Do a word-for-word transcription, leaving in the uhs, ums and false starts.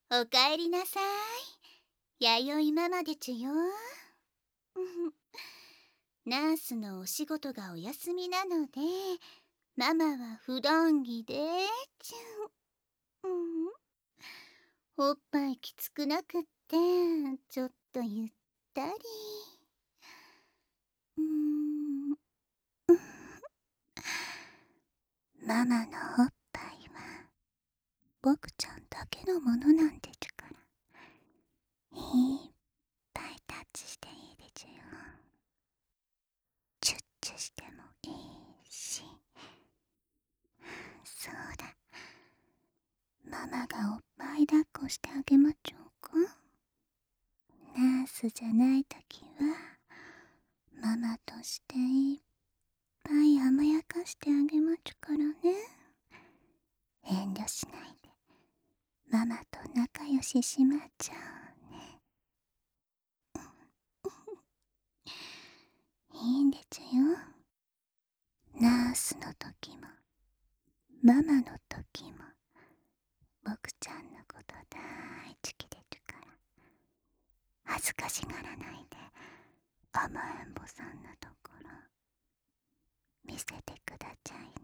おかえりなさい。弥生ママでちゅよ。ナースのお仕事がお休みなので、ママは普段着でちゅ。うん、おっぱいきつくなくって、ちょっとゆったり。うーん、ママのおっぱいは、僕ちゃんだけのものなんでちゅから。いっぱいタッチしていいでちゅよ。チュッチュしてもいいし。そうだ。ママがおっぱい抱っこしてあげまちょうか。ナースじゃないときは、ママとしていっぱい甘やかしてあげまちゅからね。遠慮しないで、ママと仲良ししまちゃうね。いいんでちゅよ。ナースのときも、ママのときも、僕ちゃんのこと大好きでちゅから。恥ずかしがらないで、甘えんぼさんなところ見せてくだちゃい